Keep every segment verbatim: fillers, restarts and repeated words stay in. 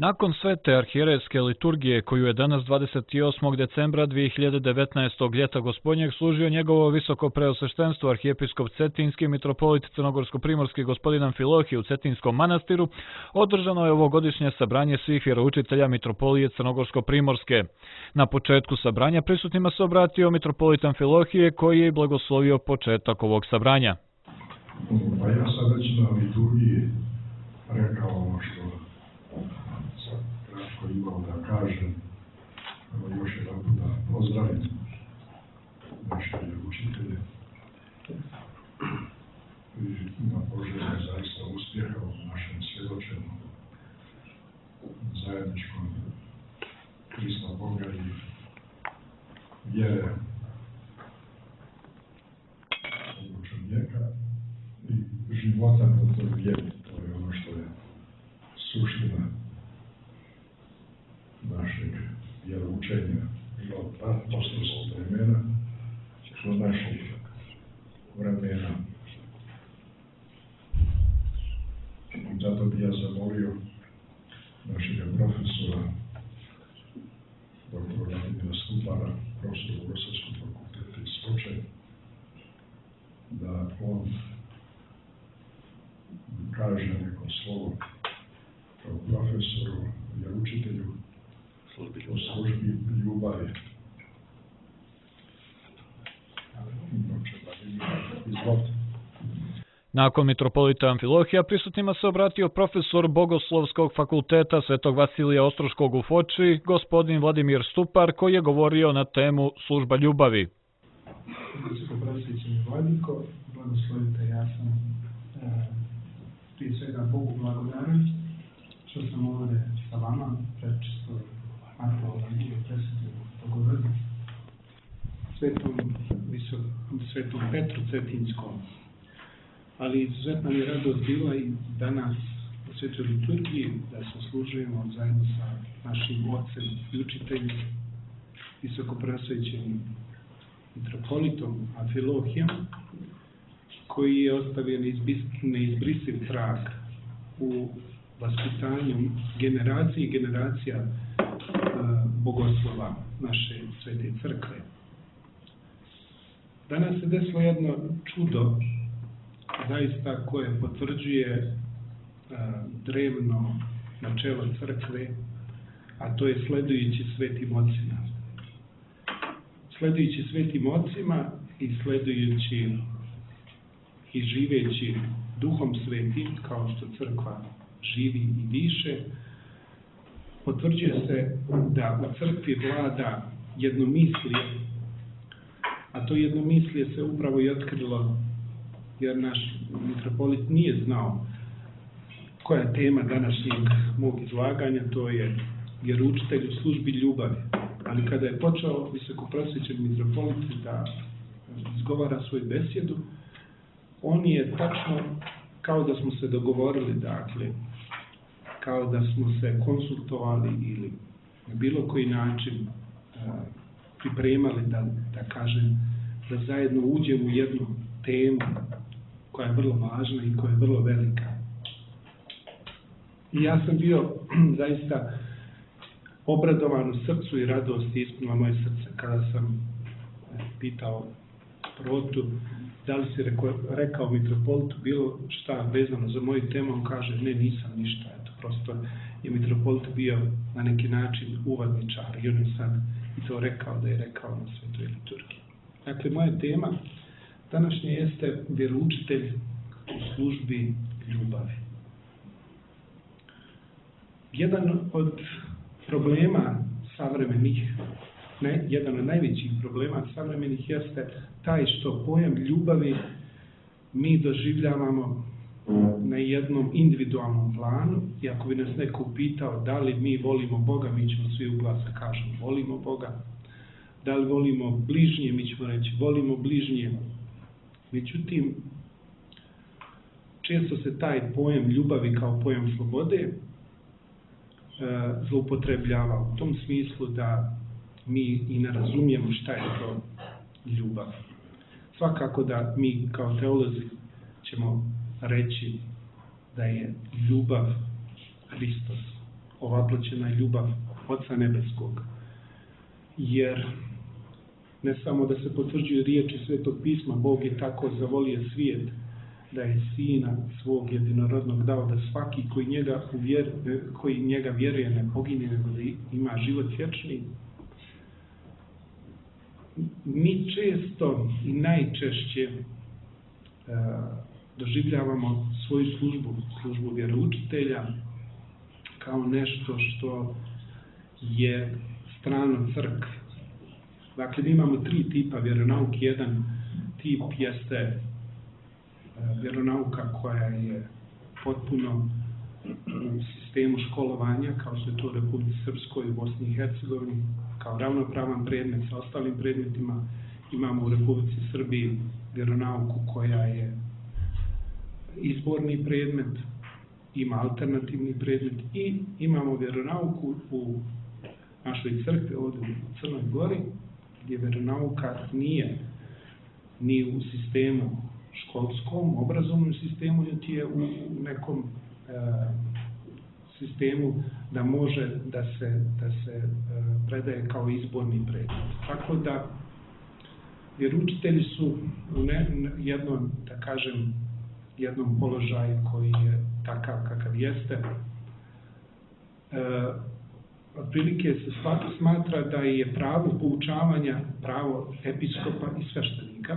Nakon svete arhijerejske liturgije, koju je danas dvadeset osmog decembra dvije hiljade devetnaestog ljeta gospodnjeg služio njegovo visoko preosveštenstvo arhijepiskop Cetinski mitropolit Crnogorsko-primorski gospodin Amfilohije u Cetinskom manastiru, održano je ovogodišnje sabranje svih vjeroučitelja mitropolije Crnogorsko-primorske. Na početku sabranja prisutnima se obratio mitropolit Amfilohije, koji je blagoslovio početak ovog sabranja. Pa ja sad već na liturgiji rekao ono što sam kratko imao da kažem. Evo još jedan put da pozdravim naše učitelje i da poželim zaista uspjeha u našem svjedočenju zajedničkom Krista Boga i vjere ovog čovjeka i života po toj vjeri. To je ono što je suština našeg vjeroučenja i od apostolskog vremena do naših vremena. I zato bi ja zamolio našega profesora, doktora Vladimira Stupara, profesora Bogoslovskog fakulteta iz Skoče, da on kaže neko slovo kao profesoru, vjeroučitelju u službi ljubavi. Izvolite. Nakon mitropolita Amfilohija prisutnima se obratio profesor Bogoslovskog fakulteta Svetog Vasilija Ostroškog u Foči, gospodin Vladimir Stupar, koji je govorio na temu služba ljubavi. Visokoprosvećeni vladiko, blagoslovite, ja sam e, prije svega Bogu blagodaran što sam ovdje sa vama, prečisto Marko Evanđelje, presvetu Bogorodicu, svetom, svetom Petru Cetinskom. Ali izuzetna mi je radost bila i danas u svetoj liturgiji da se služujemo zajedno sa našim ocem i učiteljem, visokoprosvećenim mitropolitom Amfilohijom, koji je ostavio neizbrisiv trag u vaspitanju generacije i generacija uh, bogoslova naše svete crkve. Danas se desilo jedno čudo, zaista koje potvrđuje uh, drevno načelo crkve, a to je sledujući svetim ocima. Sledujući svetim ocima i sledujući i živeći duhom svetim, kao što crkva živi i diše, potvrđuje se da u crkvi vlada jednomislije, a to jednomislije se upravo i otkrilo jer naš mitropolit nije znao koja je tema današnjeg mog izlaganja, to je vjeroučitelj u službi ljubavi. Ali kada je počeo visokoprosvećeni mitropolit da izgovara svoju besjedu, on je tačno kao da smo se dogovorili, dakle, kao da smo se konsultovali ili na bilo koji način a, pripremali da, da kažem, da zajedno uđemo u jednu temu koja je vrlo važna i koja je vrlo velika. I ja sam bio zaista obradovan u srcu i radosti ispunila moje srce kada sam pitao protu da li si rekao, rekao mitropolitu bilo šta vezano za moju temu, on kaže ne, nisam ništa, eto, prosto je mitropolit bio na neki način uvadničar i on je sad i to rekao da je rekao na svetoj liturgiji. Dakle, moja tema današnje jeste vjeroučitelj u službi ljubavi. Jedan od problema savremenih, ne, jedan od najvećih problema savremenih jeste taj što pojam ljubavi mi doživljavamo na jednom individualnom planu i ako bi nas neko upitao da li mi volimo Boga, mi ćemo svi u glas da kažemo volimo Boga. Da li volimo bližnje, mi ćemo reći volimo bližnje. Međutim, često se taj pojam ljubavi kao pojam slobode zloupotrebljava u tom smislu da mi i ne razumijemo šta je to ljubav. Svakako da mi kao teolozi ćemo reći da je ljubav Hristos. ovaploćena je ljubav Oca Nebeskog. Jer ne samo da se potvrđuju riječi Svetog pisma, Bog je tako zavolio svijet da je Sina svog jedinorodnog dao da svaki koji njega, uvjer, koji njega vjeruje ne pogine, nego da ima život vječni. Mi često i najčešće uh, doživljavamo svoju službu, službu vjeroučitelja, kao nešto što je strano crkvi. Dakle, mi imamo tri tipa vjeronauke. Jedan tip jeste vjeronauka koja je potpuno u sistemu školovanja, kao što je to u Republici Srpskoj i Bosni i Hercegovini, kao ravnopravan predmet sa ostalim predmetima. Imamo u Republici Srbiji vjeronauku koja je izborni predmet, ima alternativni predmet i imamo vjeronauku u našoj crkvi ovdje u Crnoj Gori, gdje vjeronauka nije ni u sistemu školskom, obrazovnom sistemu, niti je u nekom e, sistemu da može da se, da se e, predaje kao izborni predmet. Tako da vjeroučitelji su u ne, jednom, da kažem, jednom položaju koji je takav kakav jeste. E, otprilike se smatra da je pravo poučavanja pravo episkopa i sveštenika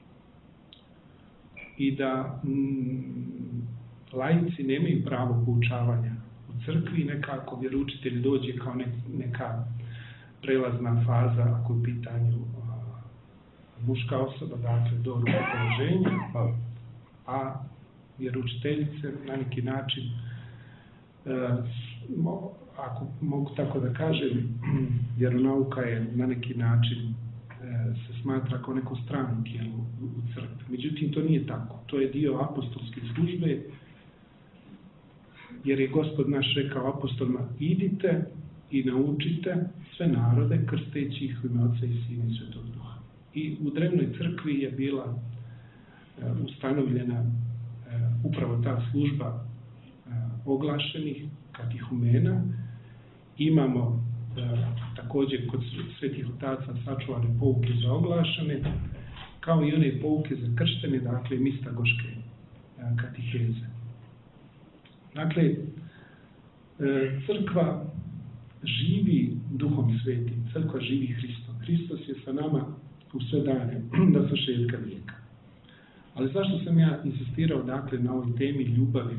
i da mm, laici nemaju pravo poučavanja u crkvi, nekako vjeroučitelj dođe kao ne, neka prelazna faza ako je u pitanju a, muška osoba, dakle do rukopoloženja, a vjeroučiteljice na neki način a, ako mogu tako da kažem, vjeronauka je na neki način e, se smatra kao neko strano tijelo u, u crkvi. Međutim, to nije tako. To je dio apostolske službe, jer je Gospod naš rekao apostolima: idite i naučite sve narode, krsteći ih u ime Oca i Sina i Svetog Duha. I u drevnoj crkvi je bila e, ustanovljena e, upravo ta služba e, oglašenih katihumena. Imamo e, također kod svetih otaca sačuvane pouke za oglašene, kao i one pouke za krštene, dakle mistagoške e, katiheze. Dakle, e, crkva živi Duhom Svetim, crkva živi Hristom. Hristos je sa nama u sve dane do svršetka vijeka. Ali zašto sam ja insistirao dakle na ovoj temi ljubavi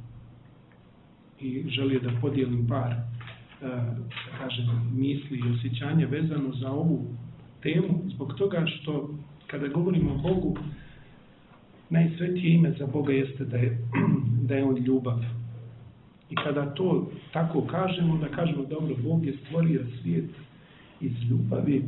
i želio da podijelim par da kažem, misli i osjećanja vezano za ovu temu? Zbog toga što kada govorimo o Bogu, najsvetije ime za Boga jeste da je, da je On ljubav. I kada to tako kažemo, da kažemo dobro, Bog je stvorio svijet iz ljubavi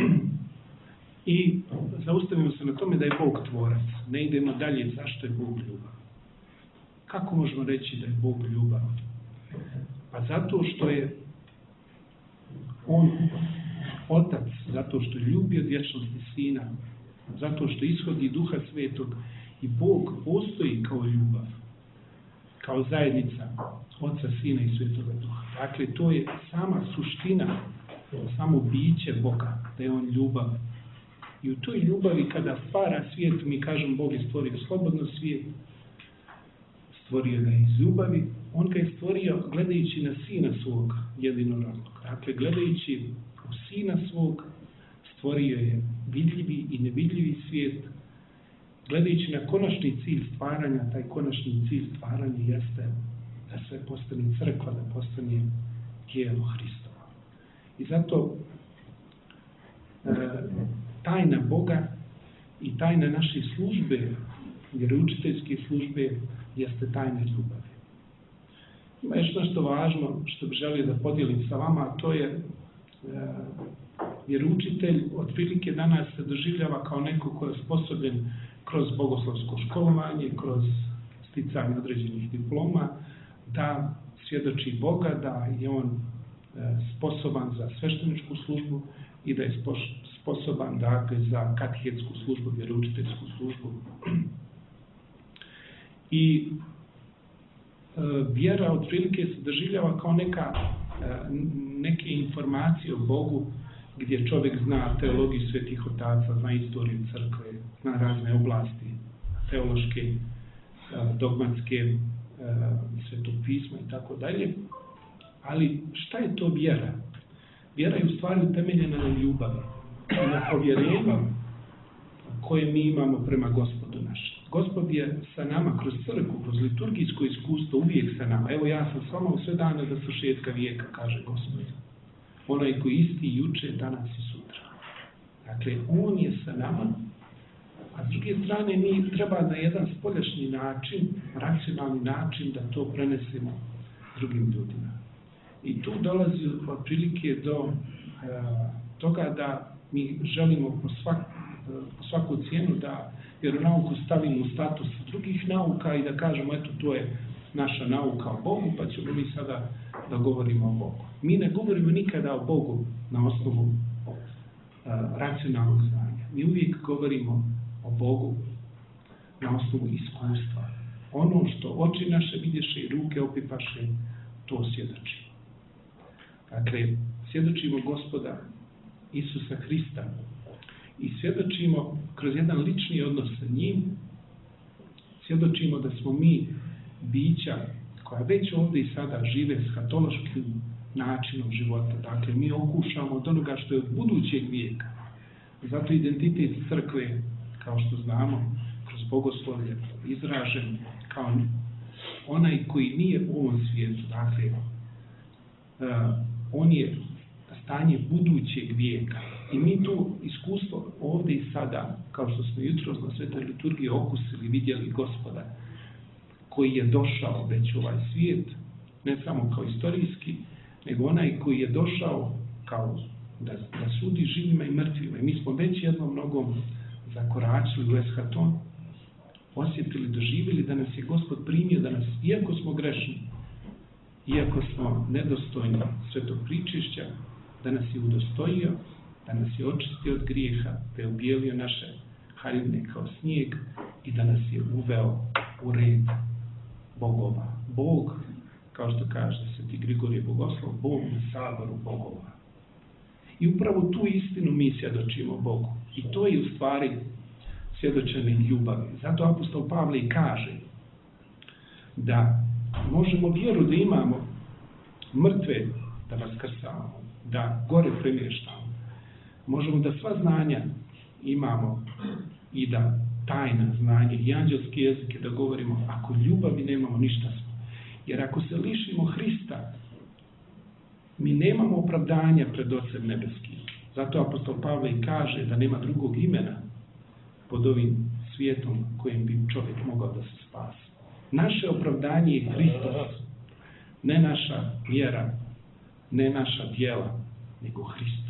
i zaustavimo se na tome da je Bog tvorac. Ne idemo dalje zašto je Bog ljubav. Kako možemo reći da je Bog ljubav? Pa zato što je On Otac, zato što ljubi od vječnosti Sina, zato što ishodi Duha Svetog i Bog postoji kao ljubav, kao zajednica Oca, Sina i Svetoga Duha. Dakle, to je sama suština, samo biće Boga, da je On ljubav. I u toj ljubavi kada stvara svijet, mi kažemo Bog je stvorio slobodno svijet, stvorio ga iz ljubavi, On ga je stvorio gledajući na Sina svog jedinorodnog. Dakle, gledajući u Sina svog, stvorio je vidljivi i nevidljivi svijet. Gledajući na konačni cilj stvaranja, taj konačni cilj stvaranja jeste da sve postane crkva, da postane tijelo Hristova. I zato e, tajna Boga i tajna naše službe, vjeroučiteljske službe, jeste tajna ljubavi. Ima još nešto važno što bih želio da podijelim sa vama, a to je e, vjeroučitelj otprilike danas se doživljava kao neko ko je sposobljen kroz bogoslovsko školovanje, kroz sticanje određenih diploma, da svjedoči Boga, da je on e, sposoban za svešteničku službu i da je sposoban dakle, za katehetsku službu, vjeroučiteljsku službu. I vjera otprilike se doživljava kao neka, neke informacije o Bogu, gdje čovjek zna teologiju svetih otaca, zna istoriju crkve, zna razne oblasti teološke, dogmatske, svetog pisma i tako dalje. Ali šta je to vjera? Vjera je u stvari utemeljena na ljubavi i na povjerenju koje mi imamo prema Gospodu našem. Gospod je sa nama kroz crkvu, kroz liturgijsko iskustvo, uvijek sa nama. Evo ja sam s vama u sve dane do svršetka vijeka, kaže Gospod. Onaj koji isti juče, danas i sutra. Dakle, on je sa nama, a s druge strane mi treba na jedan spoljašnji način, racionalni način da to prenesemo drugim ljudima. I tu dolazi otprilike do e, toga da mi želimo po, svak, po svaku cijenu da vjeronauku stavimo u status drugih nauka i da kažemo eto to je naša nauka o Bogu, pa ćemo mi sada da govorimo o Bogu. Mi ne govorimo nikada o Bogu na osnovu uh, racionalnog znanja. Mi uvijek govorimo o Bogu na osnovu iskustva. Ono što oči naše vidješe i ruke opipaše, to svjedočimo. Dakle, svjedočimo Gospoda Isusa Hrista i svjedočimo kroz jedan lični odnos sa njim, svjedočimo da smo mi bića koja već ovdje i sada žive s katološkim načinom života. Dakle, mi okušamo od onoga što je od budućeg vijeka. Zato identitet crkve, kao što znamo, kroz bogoslovlje izražen kao onaj koji nije u ovom svijetu. Dakle, uh, on je stanje budućeg vijeka. I mi tu iskustvo ovdje i sada, kao što smo jutros na svetoj liturgiji okusili, vidjeli Gospoda, koji je došao već u ovaj svijet, ne samo kao istorijski, nego onaj koji je došao kao da, da sudi živima i mrtvima. I mi smo već jednom nogom zakoračili u eschaton, osjetili, doživjeli da nas je Gospod primio, da nas, iako smo grešni, iako smo nedostojni svetog pričišća, da nas je udostojio, da nas je očistio od grijeha, da je ubijelio naše haljine kao snijeg i da nas je uveo u red bogova. Bog, kao što kaže sveti Grigorije Bogoslov, Bog na saboru bogova. I upravo tu istinu mi svjedočimo Bogu. I to je u stvari svjedočenje ljubavi. Zato apostol Pavle i kaže da možemo vjeru da imamo mrtve da vaskrsavamo, da gore premještamo. Možemo da sva znanja imamo i da tajna znanje i anđelske jezike da govorimo, ako ljubavi nemamo, ništa smo. Jer ako se lišimo Hrista, mi nemamo opravdanja pred Ocem nebeskim. Zato apostol Pavle i kaže da nema drugog imena pod ovim svijetom kojim bi čovjek mogao da se spasi. Naše opravdanje je Hristos, ne naša vjera, ne naša djela, nego Hristos.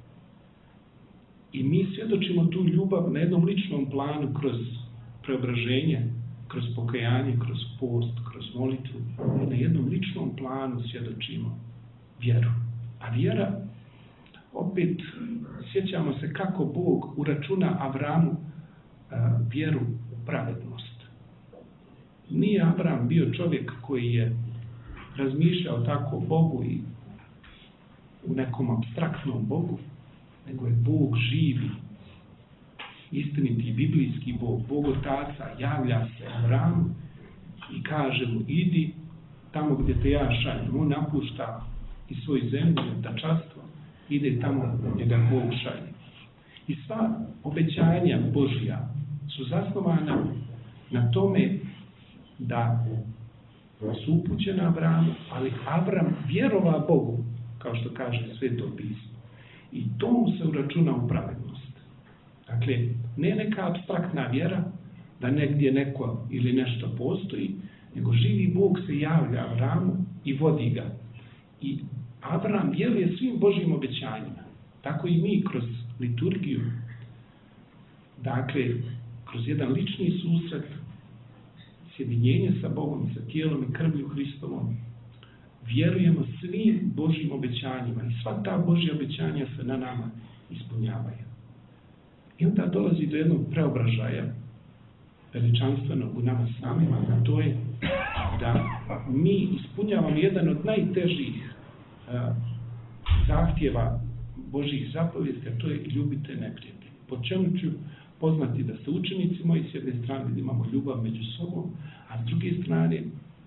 I mi svjedočimo tu ljubav na jednom ličnom planu kroz preobraženje, kroz pokajanje, kroz post, kroz molitvu. Na jednom ličnom planu svjedočimo vjeru. A vjera, opet sjećamo se kako Bog uračuna Avramu a, vjeru u pravednost. Nije Avram bio čovjek koji je razmišljao tako o Bogu i u nekom apstraktnom Bogu, nego je Bog živi, istiniti biblijski Bog, Bog Otaca, javlja se Avramu i kaže mu, idi tamo gdje te ja šaljem. On napušta i svoj zemlju, tačanstvo, ide tamo gdje ga Bog šalje. I sva obećanja Božja su zasnovana na tome da su upućena Avramu, ali Avram vjerova Bogu, kao što kaže Sveto pismo. I to mu se uračuna u pravednost. Dakle, ne neka apstraktna vjera, da negdje neko ili nešto postoji, nego živi Bog se javlja Avramu i vodi ga. I Avram vjeruje svim Božjim obećanjima. Tako i mi kroz liturgiju, dakle, kroz jedan lični susret, sjedinjenje sa Bogom, sa tijelom i krvlju Hristovom, vjerujemo svim Božjim obećanjima i sva ta Božja obećanja se na nama ispunjavaju. I onda dolazi do jednog preobražaja veličanstvenog u nama samima, a to je da mi ispunjavamo jedan od najtežih a, zahtjeva Božjih zapovijesti, a to je ljubite neprijatelje. Po čemu ću poznati da ste učenici moji, s jedne strane da imamo ljubav među sobom, a s druge strane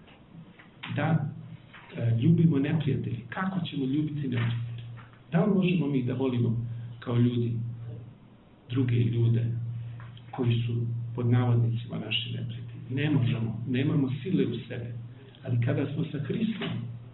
da e, ljubimo neprijatelji. Kako ćemo ljubiti neprijatelji? Da li možemo mi da volimo kao ljudi druge ljude koji su pod navodnicima naši neprijatelji? Ne možemo, nemamo sile u sebi. Ali kada smo sa Hristom,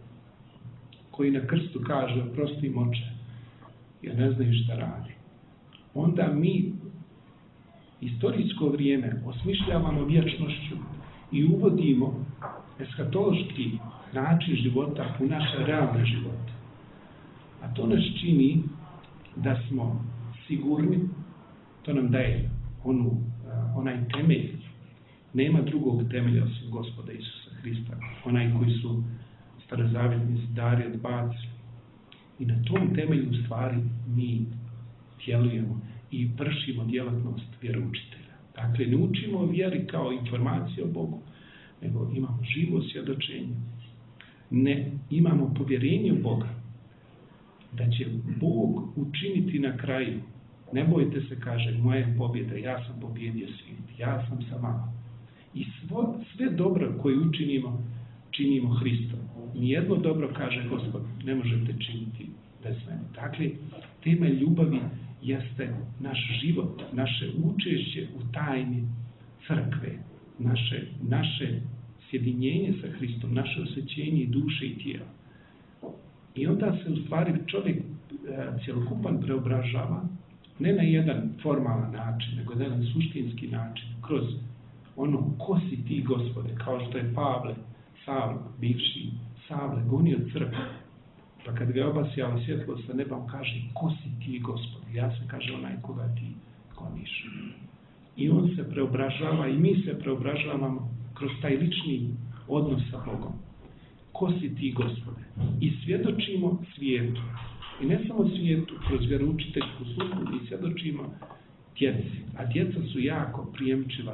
koji na krstu kaže oprosti im oče, jer ne znaju šta radi, onda mi istorijsko vrijeme osmišljavamo vječnošću i uvodimo eskatološki način života u naše realne živote. A to nas čini da smo sigurni, to nam daje onu, onaj temelj. Nema drugog temelja osim Gospoda Isusa Hrista, onaj koji su starozavjetni zidari odbacili. I na tom temelju stvari mi djelujemo i vršimo djelatnost vjeroučitelja. Dakle, ne učimo o vjeri kao informaciju o Bogu, nego imamo živo svjedočenje. Ne imamo povjerenje u Boga, da će Bog učiniti na kraju. Ne bojte se, kaže, moja je pobjeda, ja sam pobjedio svijet, ja sam sa vama. I svo, sve dobro koje učinimo, činimo Hristom. Nijedno dobro, kaže Gospod, ne možete činiti bez mene. Dakle, tema ljubavi jeste naš život, naše učešće u tajni crkve, naše, naše sjedinjenje sa Hristom, naše osjećenje duše i tijela. I onda se u stvari čovjek e, cjelokupan preobražava, ne na jedan formalan način, nego na jedan suštinski način, kroz ono ko si ti, Gospode, kao što je Pavle, Savle, bivši Savle, gonio crkvu. Pa kad ga je obasjala svjetlost sa neba, on kaže, ko si ti, Gospode? Ja sam, kaže, onaj koga ti goniš. I on se preobražava i mi se preobražavamo kroz taj lični odnos sa Bogom. Ko si ti, Gospode? I svjedočimo svijetu. I ne samo svijetu, kroz vjeroučiteljsku službu, mi svjedočimo djeci. A djeca su jako prijemčiva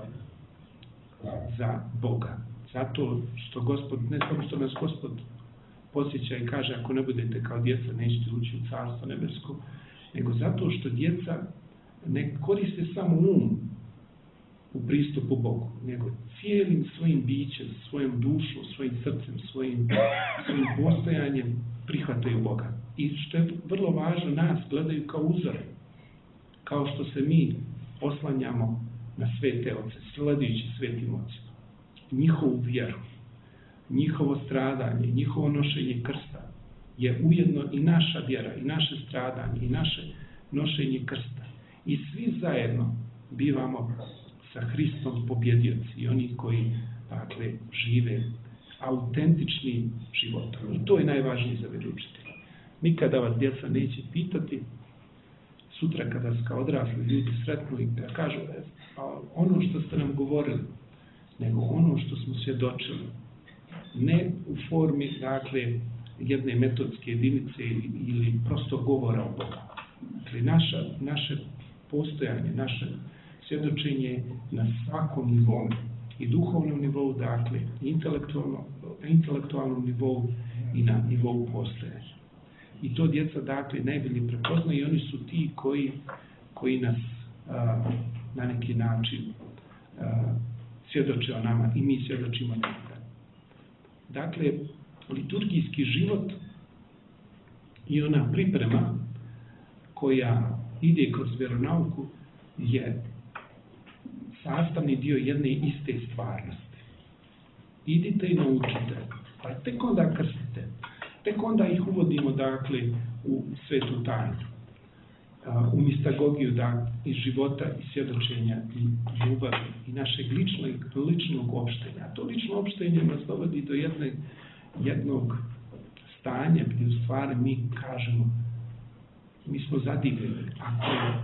za Boga. Zato što Gospod, ne samo što nas Gospod posjeća i kaže, ako ne budete kao djeca, nećete ući u carstvo nebesko, nego zato što djeca ne koriste samo um u pristupu Bogu, nego cijelim svojim bićem, svojom dušom, svojim srcem, svojim, svojim postojanjem prihvataju Boga. I što je vrlo važno, nas gledaju kao uzore, kao što se mi oslanjamo na svete oce, sledujući svetim ocima. Njihovu vjeru, njihovo stradanje, njihovo nošenje krsta je ujedno i naša vjera, i naše stradanje, i naše nošenje krsta. I svi zajedno bivamo sa Hristom pobjedioci i oni koji, dakle, žive autentični život. I to je najvažnije za vjeroučitelja. Nikada vas djeca neće pitati, sutra kada vas kao odrasli ljudi sretnu i da kažu ono što ste nam govorili, nego ono što smo svjedočili. Ne u formi, dakle, jedne metodske jedinice ili, ili prosto govora o Bogu. Dakle, naša, naše postojanje, naše svjedočenje na svakom nivou, i duhovnom nivou, dakle, intelektualno, intelektualnom nivou i na nivou postojanja. I to djeca, dakle, najbolje prepoznaju i oni su ti koji, koji nas a, na neki način a, svjedoče o nama i mi svjedočimo njega. Dakle, liturgijski život i ona priprema koja ide kroz vjeronauku je sastavni dio jedne iste stvarnosti. Idite i naučite, pa tek onda krstite, tek onda ih uvodimo, dakle, u svetu tajnu, u mistagogiju, da, iz života i svjedočenja i ljubavi i našeg ličnog, ličnog opštenja. To lično opštenje nas dovodi do jedne, jednog stanja gdje u stvari mi kažemo, mi smo zadivljeni. Ako je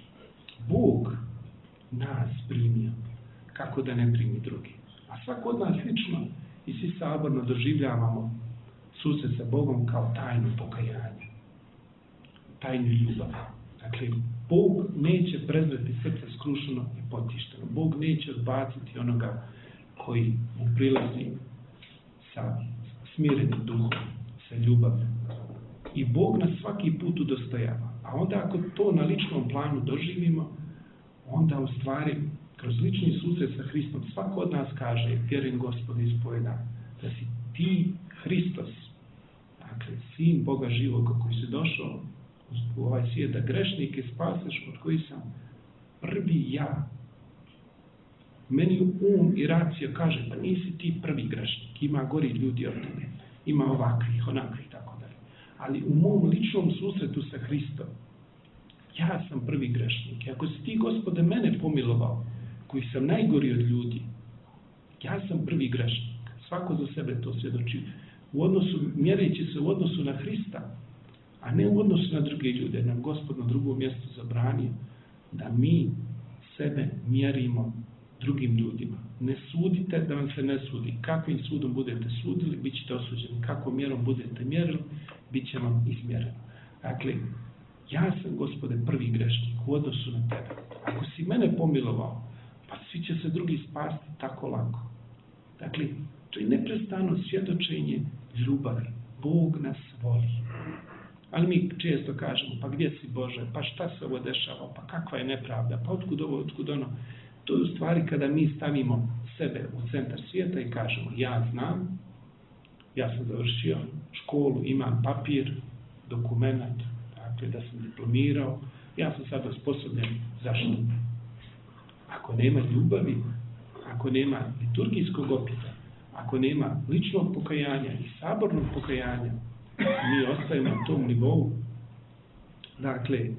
Bog nas primio, kako da ne primi drugi? A svako od nas lično i svi saborno doživljavamo susret sa Bogom kao tajnu pokajanja, tajnu ljubavi. Dakle, Bog neće prezreti srce skrušeno i potišteno. Bog neće odbaciti onoga koji mu prilazi sa smirenim duhom, sa ljubavlju. I Bog nas svaki put udostojava. A onda ako to na ličnom planu doživimo, onda u stvari kroz lični susret sa Hristom svako od nas kaže: vjerujem Gospodu, ispovedam da si ti Hristos, dakle sin Boga živoga koji si došao u ovaj svijet da grešnike spaseš, od koji sam prvi ja. Meni um i racija kaže: pa nisi ti prvi grešnik, ima gori ljudi od tebe, ima ovakvih, onakvih, tako dalje. Ali u mom ličnom susretu sa Hristom ja sam prvi grešnik. I ako si ti, Gospode, mene pomilovao, koji sam najgori od ljudi, ja sam prvi grešnik. Svako za sebe to svjedoči. U odnosu, mjereći se u odnosu na Hrista, a ne u odnosu na druge ljude. Nam Gospod na drugom mjestu zabranio da mi sebe mjerimo drugim ljudima. Ne sudite da vam se ne sudi. Kakvim sudom budete sudili, bit ćete osuđeni. Kakvom mjerom budete mjerili, bit će vam izmjereno. Dakle, ja sam, Gospode, prvi grešnik u odnosu na tebe. Ako si mene pomilovao, pa svi će se drugi spasti tako lako. Dakle, to je neprestano svjedočenje ljubavi. Bog nas voli. Ali mi često kažemo: pa gdje si, Bože, pa šta se ovo dešava, pa kakva je nepravda, pa otkud ovo, otkud ono. To je u stvari kada mi stavimo sebe u centar svijeta i kažemo: ja znam, ja sam završio školu, imam papir, dokumenat, dakle da sam diplomirao, ja sam sad osposobljen. Zašto? Ako nema ljubavi, ako nema liturgijskog opita, ako nema ličnog pokajanja i sabornog pokajanja, mi ostajemo na tom nivou, dakle, e,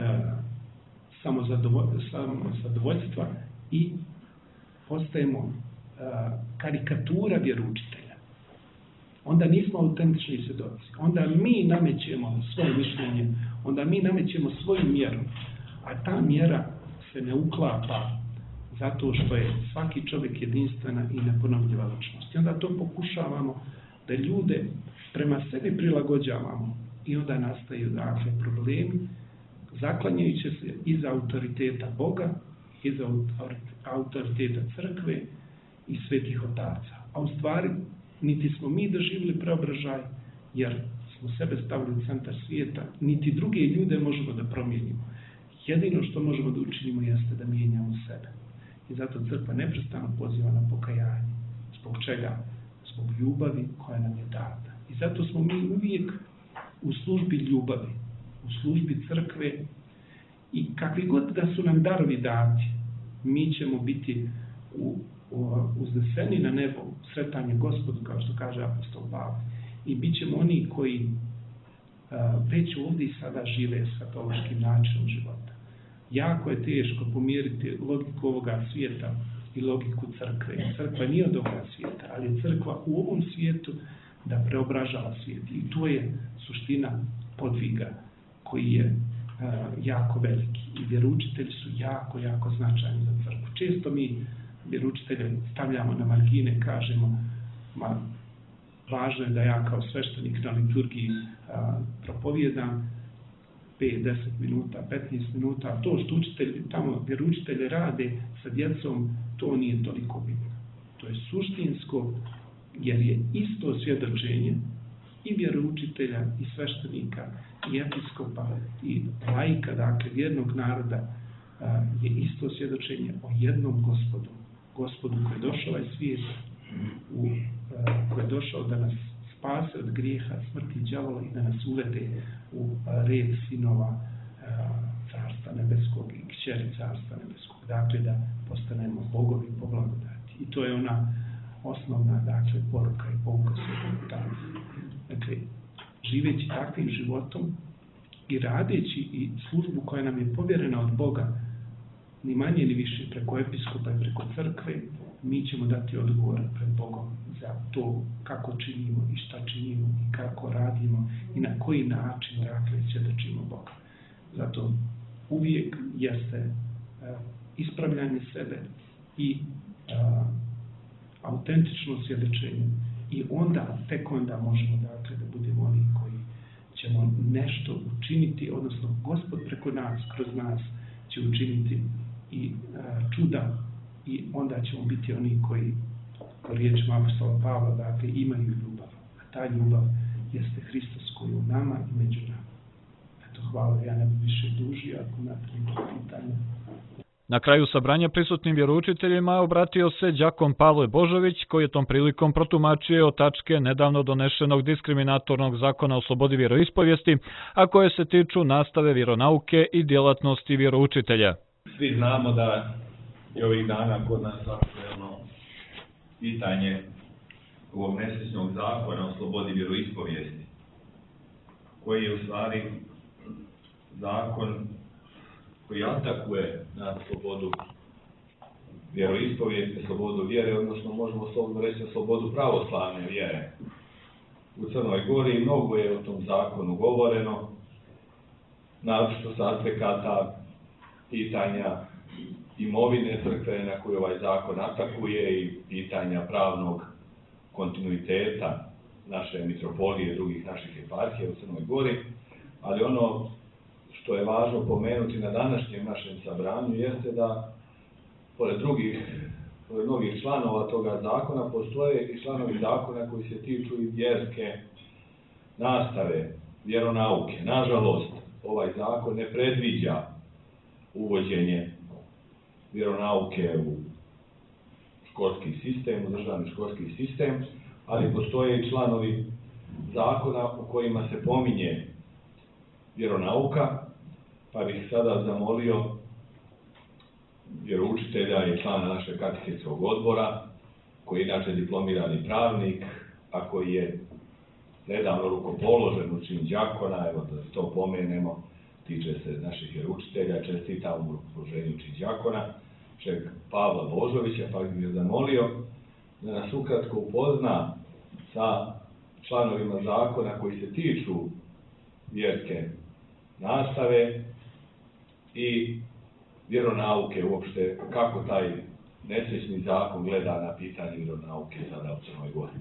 samo zadovoljstva i postajemo e, karikatura vjeroučitelja. Onda nismo autentični svjedoci. Onda mi namećemo svoje mišljenje, onda mi namećemo svoju mjeru, a ta mjera se ne uklapa zato što je svaki čovjek jedinstvena i neponovljiva ličnost. I onda to pokušavamo da ljude prema sebi prilagođavamo i onda nastaju, dakle, problemi, zaklanjajući se iza autoriteta Boga, iza autoriteta crkve i svetih otaca. A u stvari niti smo mi doživjeli preobražaj, jer smo sebe stavili u centar svijeta, niti druge ljude možemo da promijenimo. Jedino što možemo da učinimo jeste da mijenjamo sebe. I zato crkva neprestano poziva na pokajanje. Zbog čega? Zbog ljubavi koja nam je data. I zato smo mi uvijek u službi ljubavi, u službi crkve, i kakvi god da su nam darovi dati, mi ćemo biti u, u, uzneseni na nebo, sretanje Gospodu, kao što kaže apostol Pavle. I bit ćemo oni koji a, već ovdje i sada žive s katoličkim načinom života. Jako je teško pomiriti logiku ovoga svijeta i logiku crkve. Crkva nije od ovoga svijeta, ali je crkva u ovom svijetu da preobražava svijet. I to je suština podviga koji je uh, jako veliki. I vjeroučitelji su jako, jako značajni za crkvu. Često mi vjeroučitelje stavljamo na margine, kažemo: ma, važno je da ja kao sveštenik na liturgiji uh, propovjedam pet, deset minuta, petnaest minuta, a to što učitelji, tamo vjeroučitelji rade sa djecom, to nije toliko bitno. To je suštinsko, jer je isto svjedočenje i vjeroučitelja, i sveštenika, i episkopa, i laika, dakle vjernog naroda, je isto svjedočenje o jednom Gospodu. Gospodu koji je došao ovaj svijet, u, koji je došao da nas spase od grijeha, smrti, đavola i da nas uvede u red sinova Carstva nebeskog i kćeri Carstva nebeskog. Dakle, da postanemo bogovi po blagodati. I to je ona osnovna, dakle, poruka i pouka Svetog Otaca. Dakle, živeći takvim životom i radeći i službu koja nam je povjerena od Boga, ni manje ni više preko episkopa i preko crkve, mi ćemo dati odgovor pred Bogom za to kako činimo i šta činimo i kako radimo i na koji način, dakle, svjedočimo Boga. Zato uvijek jeste uh, ispravljanje sebe i uh, autentično svjedočenje, i onda, tek onda možemo, dakle, da budemo oni koji ćemo nešto učiniti, odnosno Gospod preko nas, kroz nas će učiniti i uh, čuda, i onda ćemo biti oni koji po riječima apostola Pavla, dakle, imaju ljubav. A ta ljubav jeste Hristos koji je u nama i među nama. Eto, hvala, ja ne bih više dužio, ako imate neko pitanje. Na kraju sabranja prisutnim vjeroučiteljima je obratio se đakon Pavle Božović, koji je tom prilikom protumačio tačke nedavno donešenog diskriminatornog zakona o slobodi vjeroispovijesti, a koje se tiču nastave vjeronauke i djelatnosti vjeroučitelja. Svi znamo da je ovih dana kod nas aktuelno pitanje ovog nesrećnog zakona o slobodi vjeroispovijesti, koji je u stvari zakon koji atakuje na slobodu vjeroispovijesti, slobodu vjere, odnosno možemo slobodno reći na slobodu pravoslavne vjere. U Crnoj Gori mnogo je o tom zakonu govoreno, naročito sa aspekata pitanja imovine crkve na koju ovaj zakon atakuje i pitanja pravnog kontinuiteta naše mitropolije i drugih naših eparhija u Crnoj Gori, ali ono što je važno pomenuti na današnjem našem sabranju jeste da, pored drugih, pored mnogih članova toga zakona, postoje i članovi zakona koji se tiču i vjerske nastave, vjeronauke. Nažalost, ovaj zakon ne predviđa uvođenje vjeronauke u školski sistem, u državni školski sistem, ali postoje i članovi zakona u kojima se pominje vjeronauka, pa bih sada zamolio vjeroučitelja i člana našeg katehetskog odbora, koji je inače diplomirani pravnik, a koji je nedavno rukopoložen u čin đakona, evo da to pomenemo, tiče se naših vjeroučitelja, čestitam u rukopoloženju čin đakona, čeg Pavla Božovića, pa bih ga zamolio da nas ukratko upozna sa članovima zakona koji se tiču vjerske nastave i vjeronauke uopšte, kako taj nesrećni zakon gleda na pitanje vjeronauke sada u Crnoj Gori.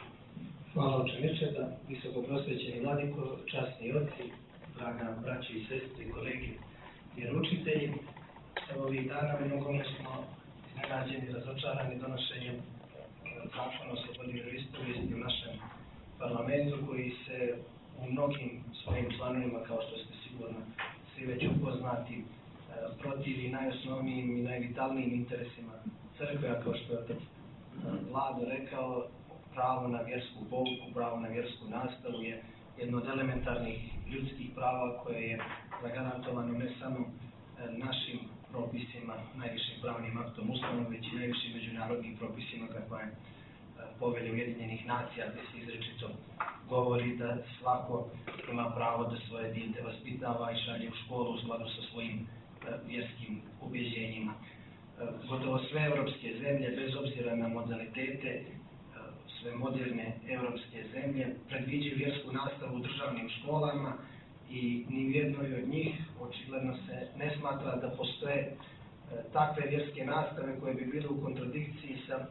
Hvala učeniče, da visoko prosvećeni vladiko, časni oci, draga braći i sestri, kolegi, vjeroučitelji. Ovih dana mnogome smo iznenađeni, razočarani donošenjem zakona o slobodi vjeroispovijesti u našem parlamentu, koji se u mnogim svojim članovima, kao što ste sigurno svi već upoznati, protivi najosnovnijim i najvitalnijim interesima crkve, a kao što je Vlado rekao, pravo na vjersku pouku, pravo na vjersku nastavu je jedno od elementarnih ljudskih prava koje je zagarantovano ne samo našim propisima, najvišim pravnim aktom Ustavom, već i najvišim međunarodnim propisima kakva je Povelja Ujedinjenih nacija, gdje se izrečito govori da svako ima pravo da svoje dijete vaspitava i šalje u školu u skladu sa svojim vjerskim ubjeđenjima. Gotovo sve evropske zemlje, bez obzira na modalitete, sve moderne evropske zemlje predviđaju vjersku nastavu u državnim školama i ni u jednoj od njih očigledno se ne smatra da postoje takve vjerske nastave koje bi bile u kontradikciji sa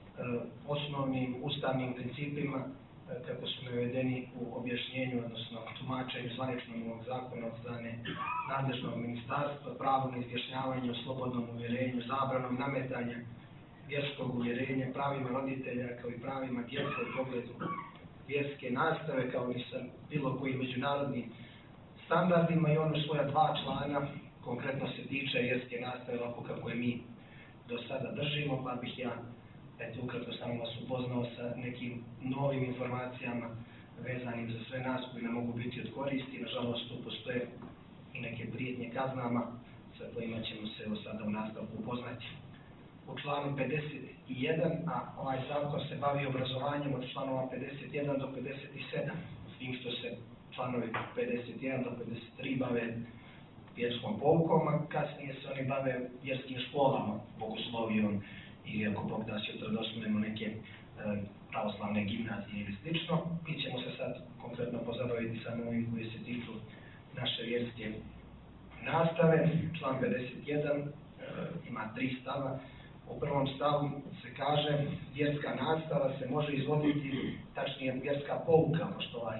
osnovnim ustavnim principima kako su navedeni u objašnjenju, odnosno tumačenju zvaničnog ovog zakona od strane nadležnog ministarstva, pravo na izjašnjavanje o slobodnom uvjerenju, zabranom nametanja vjerskog uvjerenja, pravima roditelja kao i pravima djece u pogledu vjerske nastave, kao i sa bilo kojim međunarodnim standardima, i ono svoja dva člana konkretno se tiče vjerske nastave ovako kako je mi do sada držimo, pa bih ja eto ukratko sam vas upoznao sa nekim novim informacijama vezanim za sve nas koji ne mogu biti od koristi. Nažalost, tu postoje i neke prijetnje kaznama sa kojima ćemo se evo sada u nastavku upoznati. U članu pedeset jedan, a ovaj zakon se bavi obrazovanjem od članova pedeset jedan do pedeset sedam, s tim što se članovi pedeset jedan do pedeset tri bave vjerskom poukom, a kasnije se oni bave vjerskim školama, bogoslovijom, ili ako Bog da sutra dosudimo neke e, pravoslavne gimnazije ili slično. Mi ćemo se sad konkretno pozabaviti samo ovim koji se tiču naše vjerske nastave. Član pedeset jedan e, ima tri stava. U prvom stavu se kaže vjerska nastava se može izvoditi, tačnije vjerska pouka, pošto ovaj e,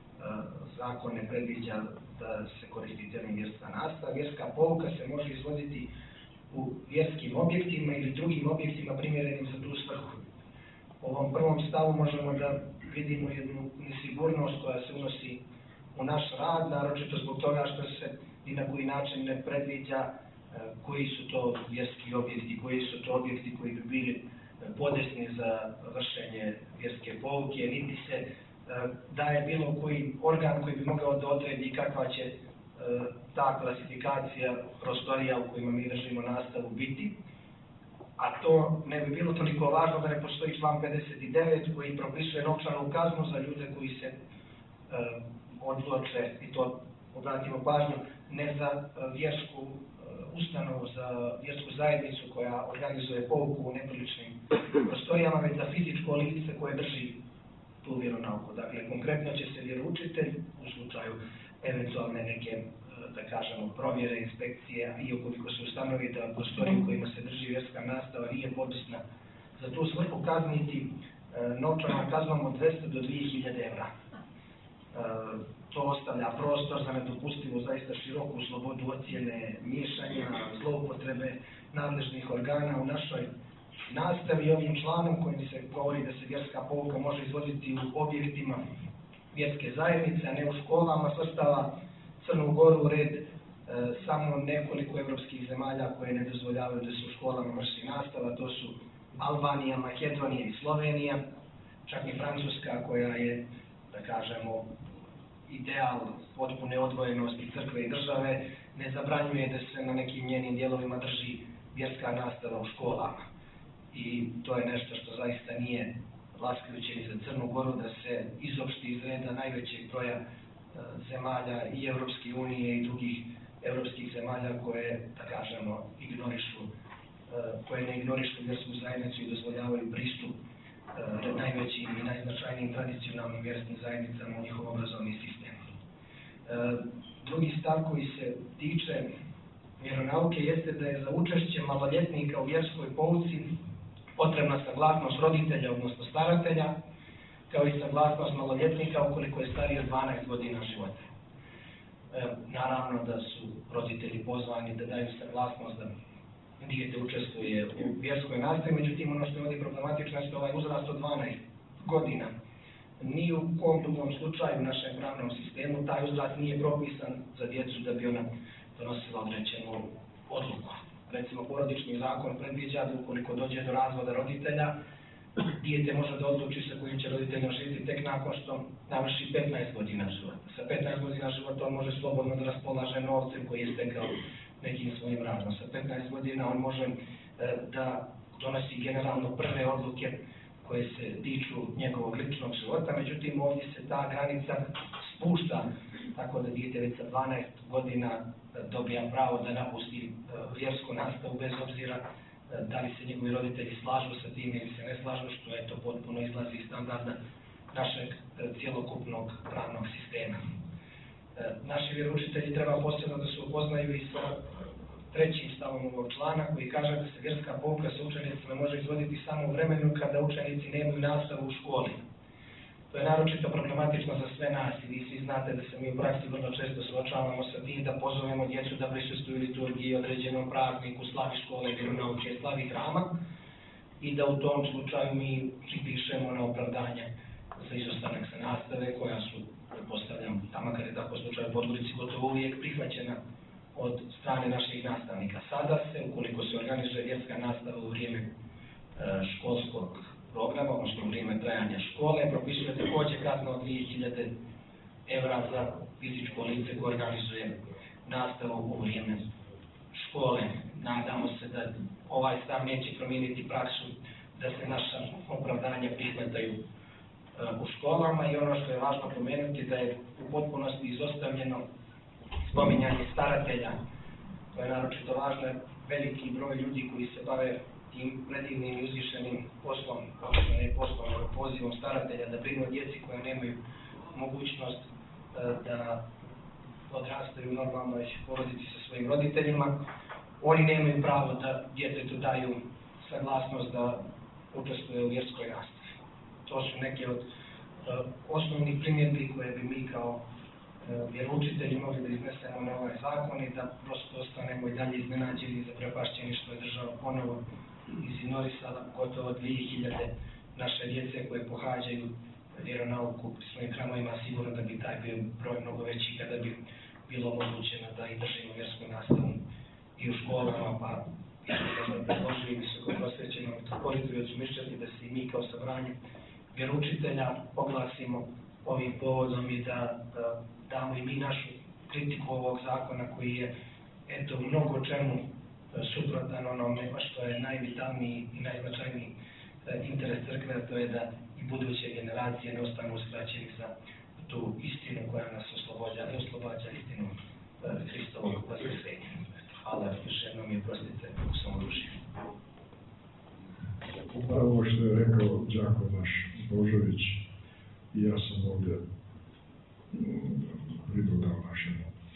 zakon ne predviđa da se koristi termin vjerska nastava. Vjerska pouka se može izvoditi u vjerskim objektima ili drugim objektima primjerenim za tu svrhu. U ovom prvom stavu možemo da vidimo jednu nesigurnost koja se unosi u naš rad, naročito zbog toga što se ni na koji način ne predviđa koji su to vjerski objekti, koji su to objekti koji bi bili podesni za vršenje vjerske pouke, niti se daje bilo koji organ koji bi mogao da odredi kakva će ta klasifikacija prostorija u kojima mi držimo nastavu biti. A to ne bi bilo toliko važno da ne postoji član pedeset devet koji propisuje novčanu kaznu za ljude koji se odluče, i to obratimo pažnju, ne za vjersku ustanovu, za vjersku zajednicu koja organizuje pouku u nepriličnim prostorijama, već za fizičko lice koje drži tu vjeronauku. Dakle, konkretno će se vjeroučitelj u slučaju eventualne neke, da kažemo, provjere, inspekcije, i ukoliko se ustanovi da prostorije u kojima se drži vjerska nastava nije podesna za tu svrhu, kazniti novčanom kaznom od dvesta do dvije hiljade evra. To ostavlja prostor za nedopustivu, zaista široku slobodu ocjene, miješanja, zloupotrebe nadležnih organa u našoj nastavi. Ovim članom kojim se govori da se vjerska pouka može izvoditi u objektima vjerske zajednice, a ne u školama, svrstava Crnu Goru u red e, samo nekoliko evropskih zemalja koje ne dozvoljavaju da se u školama vrši nastava. To su Albanija, Makedonija i Slovenija, čak i Francuska koja je, da kažemo, ideal potpune odvojenosti crkve i države, ne zabranjuje da se na nekim njenim dijelovima drži vjerska nastava u školama. I to je nešto što zaista nije laskajuće i za Crnu Goru, da se izopšti iz reda najvećeg broja zemalja i Evropske unije i drugih evropskih zemalja koje, da kažemo, ignorišu, koje ne ignorišu vjersku zajednicu i dozvoljavaju pristup najvećim i najznačajnijim tradicionalnim vjerskim zajednicama u njihov obrazovni sistem. Drugi stav koji se tiče vjeronauke jeste da je za učešće maloljetnika u vjerskoj pouci potrebna saglasnost roditelja, odnosno staratelja, kao i saglasnost maloljetnika ukoliko je stariji od dvanaest godina života. E, naravno da su roditelji pozvani da daju saglasnost da dijete učestvuje u vjerskoj nastavi, međutim ono što je ovdje problematično je ovaj uzrast od dvanaest godina. Ni u kom drugom slučaju u našem pravnom sistemu taj uzrast nije propisan za djecu da bi ona donosila određenu odluku. Recimo, porodični zakon predviđa da ukoliko dođe do razvoda roditelja, dijete može da odluči sa kojim će roditeljom živjeti tek nakon što navrši petnaest godina života. Sa petnaest godina života on može slobodno da raspolaže novcem koji je stekao nekim svojim radom. Sa petnaest godina on može e, da donosi generalno prve odluke koje se tiču njegovog ličnog života, međutim ovdje se ta granica spušta, tako da dijete već sa dvanaest godina dobija pravo da napusti e, vjersku nastavu bez obzira da li se njegovi roditelji slažu sa tim ili se ne slažu, što je to potpuno izlazi iz standarda našeg cjelokupnog pravnog sistema. Naši vjeroučitelji treba posebno da se upoznaju i sa trećim stavom ovog člana koji kaže da se vjerska pouka sa učenicima može izvoditi samo u vremenu kada učenici nemaju nastavu u školi. To je naročito problematično za sve nas i vi svi znate da se mi u praksi vrlo često suočavamo sa tim da pozovemo djecu da prisustvuju liturgiji, određenom prazniku, slavi škole, vjeronauke, slavi hrama i da u tom slučaju mi pripišemo na opravdanje za izostanak sa nastave koja su, pretpostavljam, tamo kad je tako slučaj u Podgorici, gotovo uvijek prihvaćena od strane naših nastavnika. Sada se, ukoliko se organizuje vjerska nastava u vrijeme e, školskog programa, odnosno u vrijeme trajanja škole, propisuje također kazna od dvije hiljade evra za fizičko lice koje organizuje nastavu u vrijeme škole. Nadamo se da ovaj stav neće promijeniti praksu da se naša opravdanja prihvataju u školama i ono što je važno pomenuti da je u potpunosti izostavljeno spominjanje staratelja. To je naročito važno, veliki broj ljudi koji se bave tim predivnim i uzvišenim poslom, odnosno ne poslom, pozivom staratelja da brinu o djeci koja nemaju mogućnost da odrastaju u normalnoj porodici sa svojim roditeljima. Oni nemaju pravo da djetetu daju saglasnost da učestvuje u vjerskoj nastavi. To su neke od uh, osnovnih primjedbi koje bi mi kao uh, vjeroučitelji mogli da iznesemo na ovaj zakon i da prosto ostanemo i dalje iznenađeni i zaprepašćeni što je država ponovo izignorisala gotovo dvije hiljade naše djece koje pohađaju vjeronauku u svojim hramovima, sigurno da bi taj bio broj mnogo veći kada bi bilo omogućeno da i držimo vjersku nastavu i u školama, pa isto da predložili visoko prosvećenom mitropolitu i odsmišljati da se i mi kao sabranje vjeroučitelja oglasimo ovim povodom i da, da damo i mi našu kritiku ovog zakona koji je eto u mnogo čemu suprotan onome što je najvitalniji i najznačajniji interes crkve, a to je da i buduće generacije ne ostanu uskraćeni za tu istinu koja nas oslobađa, ne oslobađa istinu Hristovog vaskrsenja. Hvala još jednom i oprostite ako sam odužio. Upravo ovo što je rekao đako naš Božović, i ja sam ovdje pridodao našem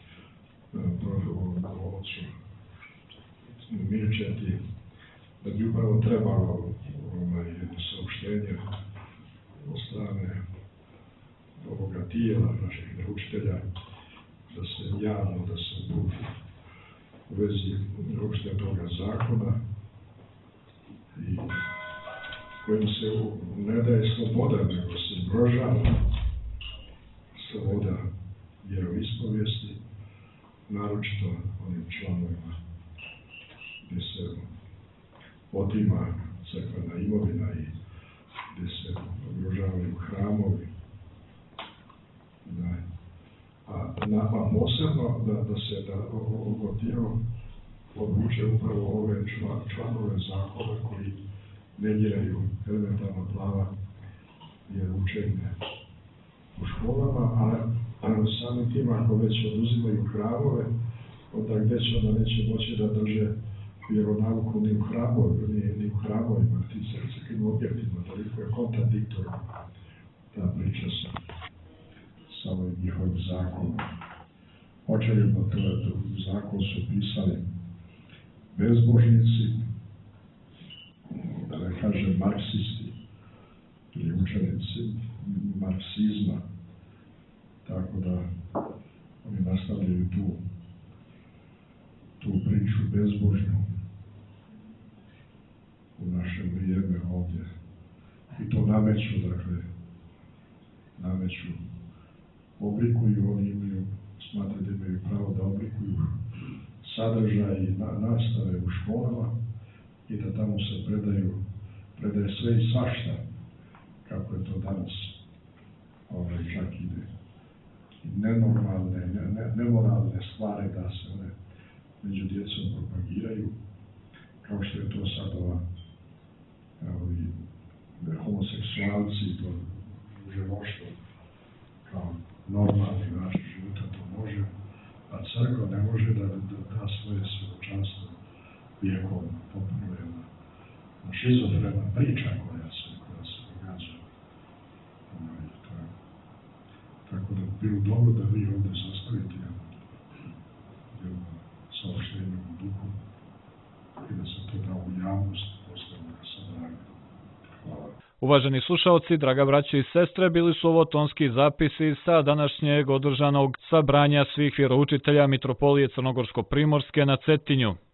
profilu ocu Milčeti, da bi upravo trebalo ovaj, saopštenje od strane ovoga tijela naših vjeroučitelja da se javno, da se uputi u vezi uopšte toga zakona i kojim se ne daje sloboda, nego se ugrožava sloboda vjeroispovijesti, naročito onim članovima gdje se otima crkvena imovina i gdje se ugrožavaju hramovi. Da. A, na, a posebno da, da se da ovo tijelo odluče upravo ove član, članove zakona koji negiraju elementarna prava vjeroučenja u školama, a, a samim tim ako već oduzimaju hramove, onda gdje će onda neće moći da drže vjeronauku ni u hramovima, ni, ni u hramovima, ti crkvenim objektima, toliko je kontradiktorna ta priča sa, sa ovim njihovim zakonom. Očevidno to je zakon su pisali bezbožnici, da ne kažem marksisti ili učenici marksizma, tako da oni nastavljaju tu tu priču bezbožnu u našem vrijeme ovdje. I to nameću, dakle, nameću, oblikuju, oni imaju, smatraju da imaju pravo da oblikuju sadržaj i na, nastave u školama i da tamo se predaju, predaje sve i svašta, kako je to danas, ovaj, čak ide. I nenormalne, ne, ne, nemoralne stvari da se one među djecom propagiraju, kao što je to sad ova ovi homoseksualci, to muželoštvo kao normalni način života to može, a crkva ne može da da svoje svjedočanstvo vijekovno, potpuno jedna šizofrena priča koja se, koja se događa. Tako da bi bilo dobro da vi ovdje sastavite jedno saopštenje u duhu i da se to da u javnost postavlja sabranja. Hvala. Uvaženi slušalci, draga braće i sestre, bili su ovo tonski zapisi sa današnjeg održanog sabranja svih vjeroučitelja Mitropolije Crnogorsko-Primorske na Cetinju.